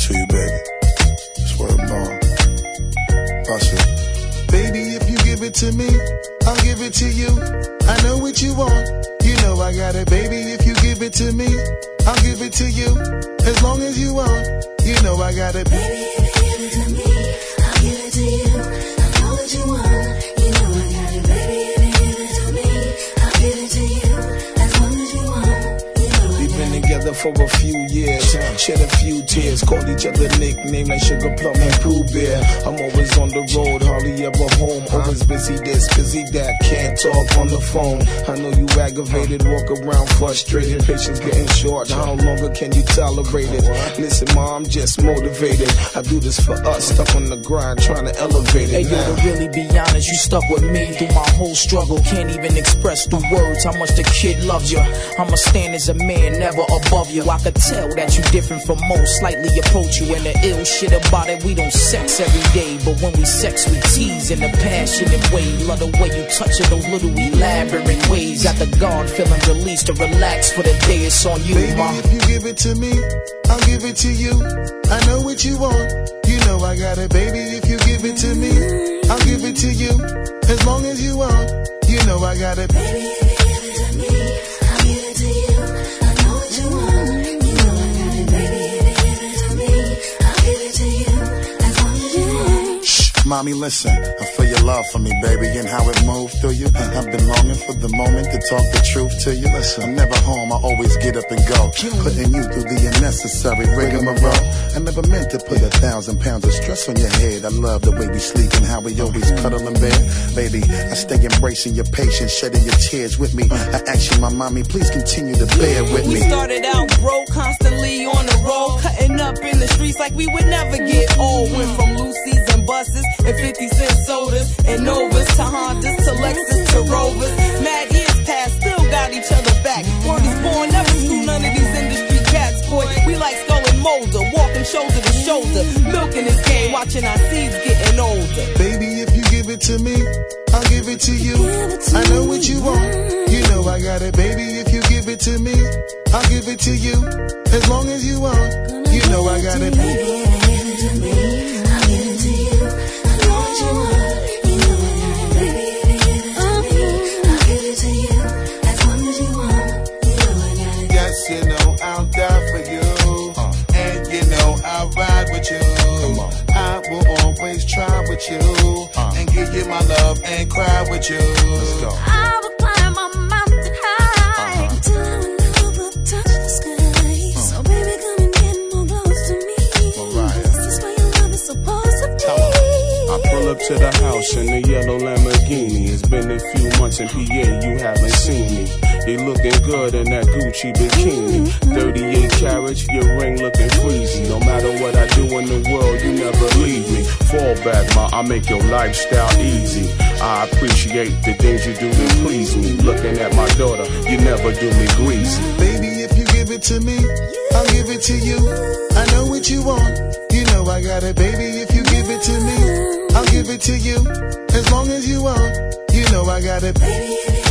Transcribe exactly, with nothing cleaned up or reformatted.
to you, baby. Swear bomb. Bust it. Baby, if you give it to me, I'll give it to you. I know what you want, you know I got it. Baby, if you give it to me, I'll give it to you. As long as you want, you know I got it. Baby, if you give it to me, I'll give it to you. I know what you want, you know I got it. Baby, if you give it to me, I'll give it to you. As long as you want, you know I We've been together for a few years, shed a few tears, called each other nicknames like Sugar Plum and Pooh Bear. I'm always on the road, hardly ever home. Always busy this, busy that, can't talk on the phone. I know you aggravated, walk around frustrated, patience getting short. How longer can you tolerate it? Listen, ma, I'm just motivated. I do this for us, stuck on the grind, trying to elevate it. Hey, yo, to really be honest, you stuck with me through my whole struggle. Can't even express through words how much the kid loves you. I'ma stand as a man, never above you. I could tell that you different from most, slightly approach you. And the ill shit about it, we don't sex every day, but when we sex, we tease in a passionate way. Love the way you touch it, those little elaborate ways. Got the guard feeling released to relax for the day. It's on you, baby, ma. if you give it to me, I'll give it to you. I know what you want, you know I got it. Baby, if you give it to me, I'll give it to you. As long as you want, you know I got it. Baby, if you give it to me, I'll give it to you. I know what you want, you know I got it. Baby, if you give it to me, I'll give it to you. As long as you want. Shh, mommy, listen. I feel your love for me, baby, and how it moved through you. I've been longing for the moment to talk the truth to you. Listen, I'm never home, I always get up and go, putting you through the unnecessary rigmarole. I never meant to put a thousand pounds of stress on your head. I love the way we sleep and how we always cuddle in bed. Baby, I stay embracing your patience, shedding your tears with me. I ask you, my mommy, please continue to bear with me. We started out broke, constantly on the road, cutting up in the streets like we would never get old. Went from Lucy's and buses and fifty cent sodas and Novas to Hondas to Lexus to Rovers. Mad years past, still got each other back. Word is born, never screw none of these industry cats, boy. We like Skull and Molder, walking shoulder to shoulder, milking this game, watching our seeds getting older. Baby, if you give it to me, I'll give it to you. I know what you want, you know I got it. Baby, if you give it to me, I'll give it to you. As long as you want, you know I got it. Baby, if you give it to me, I'll give it to you. I know what you want, you know I got it. Baby, if you give it to me, I'll give it to you. As long as you want, you know I got it. Yes, you know I'll die for you, and you know I'll ride with you. I will always try with you, and give you my love and cry with you. Let's go. I will climb a mountain high until I will never touch the sky. So baby, come and get more close to me. This is where your love is supposed to be. I pull up to the house in the yellow Lamborghini. It's been a few months in P A, you haven't seen me. You looking good in that Gucci bikini. thirty-eight carats, your ring looking freezy. No matter what I do in the world, you never leave me. Fall back, ma, I make your lifestyle easy. I appreciate the things you do to please me. Looking at my daughter, you never do me greasy. Baby, if you give it to me, I'll give it to you. I know what you want, you know I got it. Baby, if you give it to me, I'll give it to you. As long as you want, you know I got it. Baby,